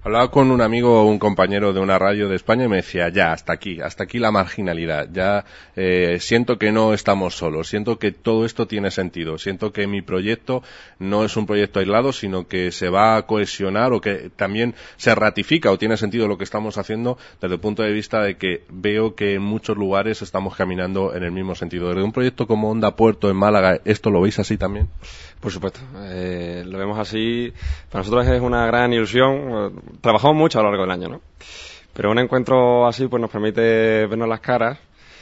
Hablaba con un amigo, un compañero de una radio de España y me decía, ya, hasta aquí la marginalidad, ya siento que no estamos solos, siento que todo esto tiene sentido, siento que mi proyecto no es un proyecto aislado, sino que se va a cohesionar o que también se ratifica o tiene sentido lo que estamos haciendo desde el punto de vista de que veo que en muchos lugares estamos caminando en el mismo sentido. Desde un proyecto como Onda Puerto en Málaga, ¿esto lo veis así también? Por supuesto, lo vemos así. Para nosotros es una gran ilusión. Trabajamos mucho a lo largo del año, ¿no? Pero un encuentro así pues nos permite vernos las caras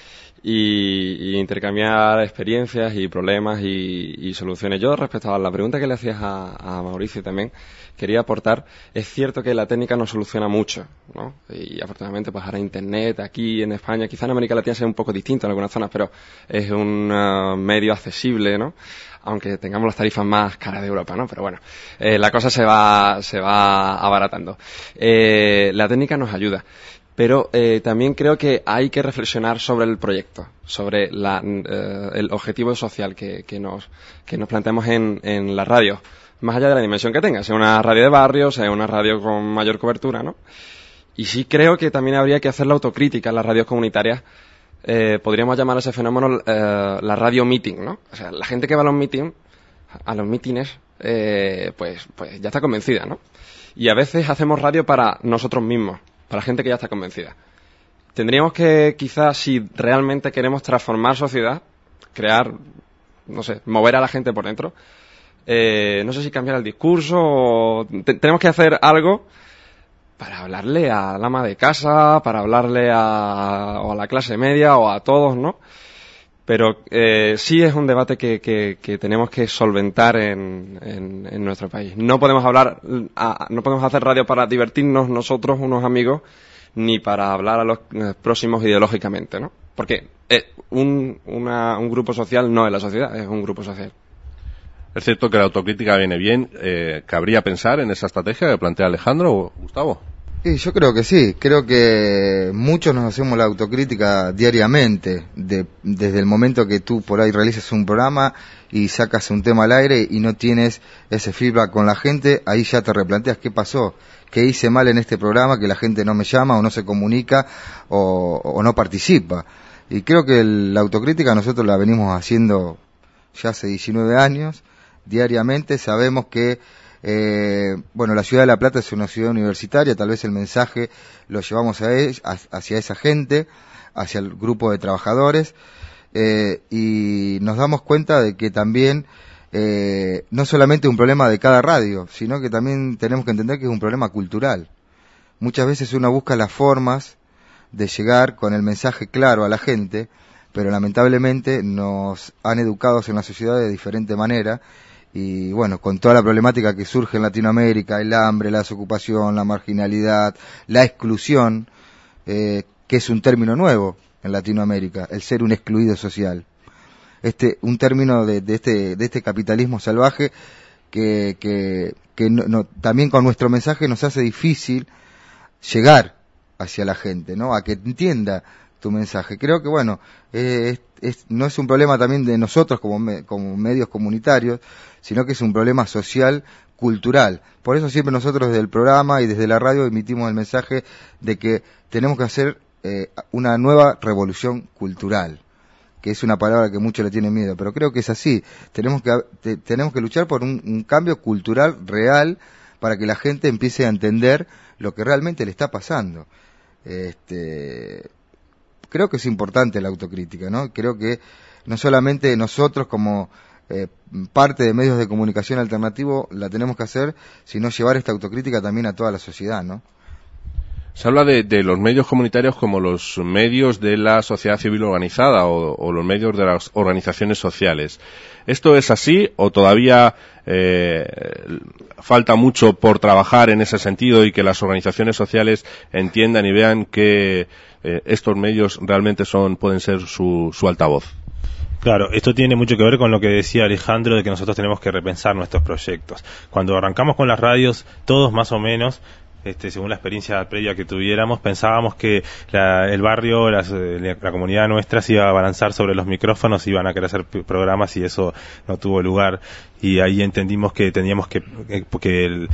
y intercambiar experiencias y problemas y soluciones. Yo, respecto a la pregunta que le hacías a Mauricio también, quería aportar, es cierto que la técnica nos soluciona mucho, ¿no? Y afortunadamente pues ahora Internet aquí en España, quizá en América Latina sea un poco distinto en algunas zonas, pero es un medio accesible, ¿no? Aunque tengamos las tarifas más caras de Europa, ¿no? Pero bueno, la cosa se va abaratando. La técnica nos ayuda. Pero también creo que hay que reflexionar sobre el proyecto, sobre el objetivo social que nos planteamos en la radio, más allá de la dimensión que tenga, sea una radio de barrio, sea una radio con mayor cobertura, ¿no? Y sí creo que también habría que hacer la autocrítica en las radios comunitarias. Podríamos llamar a ese fenómeno la radio meeting, ¿no? O sea, la gente que va a los mítines, pues ya está convencida, ¿no? Y a veces hacemos radio para nosotros mismos, para gente que ya está convencida. Tendríamos que, quizás, si realmente queremos transformar sociedad, crear, no sé, mover a la gente por dentro, no sé si cambiar el discurso o tenemos que hacer algo para hablarle al ama de casa, para hablarle o a la clase media o a todos, ¿no? Pero sí es un debate que tenemos que solventar en nuestro país. No podemos hacer radio para divertirnos nosotros, unos amigos, ni para hablar a los próximos ideológicamente, ¿no? Porque un grupo social no es la sociedad, es un grupo social. Es cierto que la autocrítica viene bien. ¿Cabría pensar en esa estrategia que plantea Alejandro o Gustavo? Sí, yo creo que sí. Creo que muchos nos hacemos la autocrítica diariamente, desde el momento que tú por ahí realizas un programa y sacas un tema al aire y no tienes ese feedback con la gente, ahí ya te replanteas qué pasó, qué hice mal en este programa, que la gente no me llama o no se comunica o no participa. Y creo que la autocrítica nosotros la venimos haciendo ya hace 19 años, diariamente. Sabemos que la ciudad de La Plata es una ciudad universitaria, tal vez el mensaje lo llevamos hacia esa gente, hacia el grupo de trabajadores, y nos damos cuenta de que también no solamente es un problema de cada radio, sino que también tenemos que entender que es un problema cultural. Muchas veces uno busca las formas de llegar con el mensaje claro a la gente, pero lamentablemente nos han educado en la sociedad de diferente manera. Y bueno, con toda la problemática que surge en Latinoamérica, el hambre, la desocupación, la marginalidad, la exclusión, que es un término nuevo en Latinoamérica, el ser un excluido social. Un término de este capitalismo salvaje que también con nuestro mensaje nos hace difícil llegar hacia la gente, ¿no? A que entienda tu mensaje. Creo que bueno, no es un problema también de nosotros como medios comunitarios, sino que es un problema social, cultural. Por eso siempre nosotros desde el programa y desde la radio emitimos el mensaje de que tenemos que hacer una nueva revolución cultural, que es una palabra que muchos le tienen miedo, pero creo que es así. Tenemos que luchar por un cambio cultural real para que la gente empiece a entender lo que realmente le está pasando. Creo que es importante la autocrítica, ¿no? Creo que no solamente nosotros como parte de medios de comunicación alternativo la tenemos que hacer, sino llevar esta autocrítica también a toda la sociedad, ¿no? Se habla de los medios comunitarios como los medios de la sociedad civil organizada o los medios de las organizaciones sociales. ¿Esto es así o todavía falta mucho por trabajar en ese sentido y que las organizaciones sociales entiendan y vean que estos medios realmente pueden ser su altavoz? Claro, esto tiene mucho que ver con lo que decía Alejandro de que nosotros tenemos que repensar nuestros proyectos. Cuando arrancamos con las radios, todos más o menos, según la experiencia previa que tuviéramos, pensábamos que el barrio, la comunidad nuestra se iba a abalanzar sobre los micrófonos, iban a querer hacer programas y eso no tuvo lugar. Y ahí entendimos que teníamos que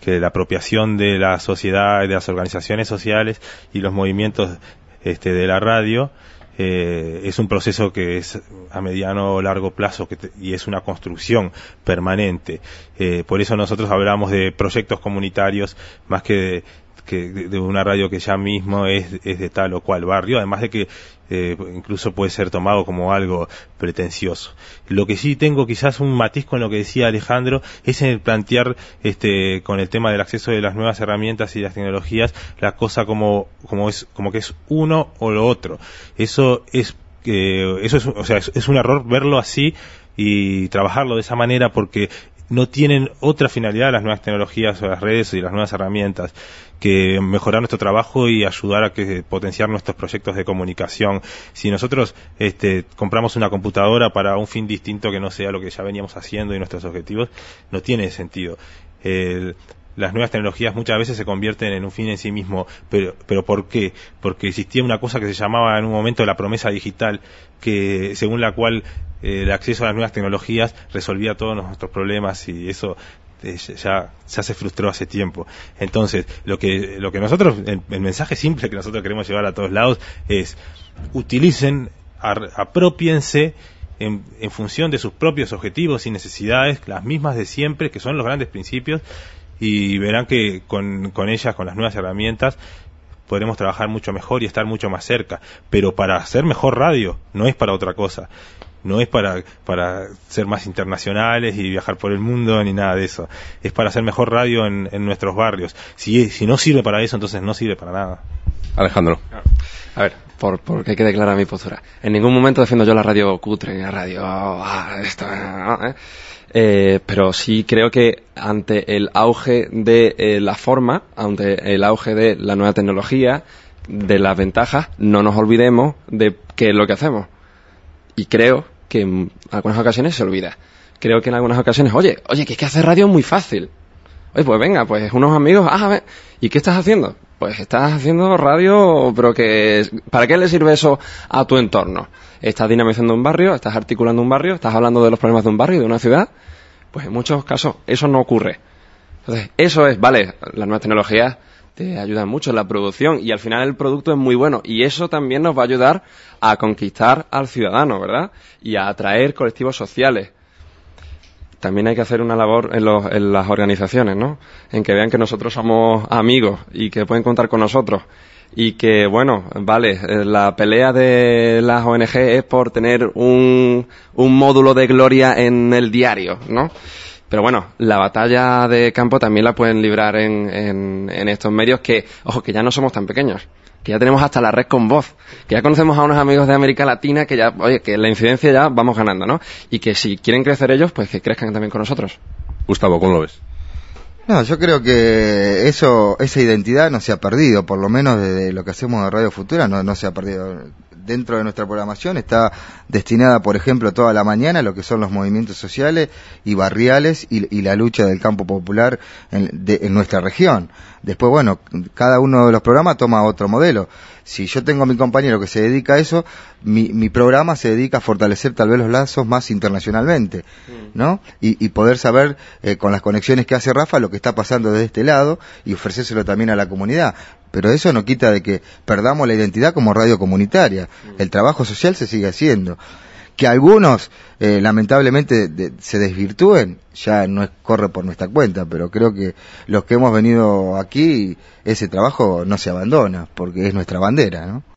la apropiación de la sociedad, de las organizaciones sociales y los movimientos de la radio es un proceso que es a mediano o largo plazo y es una construcción permanente. Por eso nosotros hablamos de proyectos comunitarios más que de una radio que ya mismo es de tal o cual barrio, además de que incluso puede ser tomado como algo pretencioso. Lo que sí tengo quizás un matiz con lo que decía Alejandro es en el plantear con el tema del acceso de las nuevas herramientas y las tecnologías la cosa como que es uno o lo otro. Eso es un error verlo así y trabajarlo de esa manera, porque no tienen otra finalidad las nuevas tecnologías o las redes y las nuevas herramientas que mejorar nuestro trabajo y ayudar a potenciar nuestros proyectos de comunicación. Si nosotros compramos una computadora para un fin distinto que no sea lo que ya veníamos haciendo y nuestros objetivos, no tiene sentido. Las nuevas tecnologías muchas veces se convierten en un fin en sí mismo, pero ¿por qué? Porque existía una cosa que se llamaba en un momento la promesa digital, que según la cual el acceso a las nuevas tecnologías resolvía todos nuestros problemas, y eso ya se frustró hace tiempo. Entonces, lo que nosotros, el mensaje simple que nosotros queremos llevar a todos lados es: utilicen, apropiense en función de sus propios objetivos y necesidades, las mismas de siempre, que son los grandes principios, y verán que con ellas, con las nuevas herramientas, podremos trabajar mucho mejor y estar mucho más cerca. Pero para hacer mejor radio, no es para otra cosa. No es para ser más internacionales y viajar por el mundo ni nada de eso. Es para hacer mejor radio en nuestros barrios. Si no sirve para eso, entonces no sirve para nada. Alejandro. A ver, porque hay que declarar mi postura. En ningún momento defiendo yo la radio cutre, la radio... pero sí creo que ante el auge de la forma, ante el auge de la nueva tecnología, de las ventajas, no nos olvidemos de qué es lo que hacemos. Y creo que en algunas ocasiones se olvida. Creo que en algunas ocasiones, oye, que es que hacer radio es muy fácil. Oye, pues venga, pues unos amigos, a ver, ¿y qué estás haciendo? Pues estás haciendo radio, pero ¿para qué le sirve eso a tu entorno? Estás dinamizando un barrio, estás articulando un barrio, estás hablando de los problemas de un barrio, de una ciudad. Pues en muchos casos eso no ocurre. Entonces, eso es, vale, las nuevas tecnologías te ayudan mucho en la producción y al final el producto es muy bueno, y eso también nos va a ayudar a conquistar al ciudadano, ¿verdad? Y a atraer colectivos sociales. También hay que hacer una labor en las organizaciones, ¿no? En que vean que nosotros somos amigos y que pueden contar con nosotros. Y que, bueno, vale, la pelea de las ONG es por tener un módulo de gloria en el diario, ¿no? Pero bueno, la batalla de campo también la pueden librar en estos medios que, ojo, que ya no somos tan pequeños, que ya tenemos hasta la red con voz, que ya conocemos a unos amigos de América Latina que ya, oye, que la incidencia ya vamos ganando, ¿no? Y que si quieren crecer ellos, pues que crezcan también con nosotros. Gustavo, ¿cómo lo ves? No, yo creo que esa identidad no se ha perdido, por lo menos desde lo que hacemos de Radio Futura no se ha perdido. Dentro de nuestra programación está destinada, por ejemplo, toda la mañana a lo que son los movimientos sociales y barriales y la lucha del campo popular en nuestra región. Después, bueno, cada uno de los programas toma otro modelo. Si yo tengo a mi compañero que se dedica a eso, mi programa se dedica a fortalecer tal vez los lazos más internacionalmente, ¿no? Y poder saber, con las conexiones que hace Rafa, lo que está pasando desde este lado y ofrecérselo también a la comunidad. Pero eso no quita de que perdamos la identidad como radio comunitaria. El trabajo social se sigue haciendo. Que algunos, lamentablemente, se desvirtúen, ya no corre por nuestra cuenta, pero creo que los que hemos venido aquí, ese trabajo no se abandona, porque es nuestra bandera, ¿no?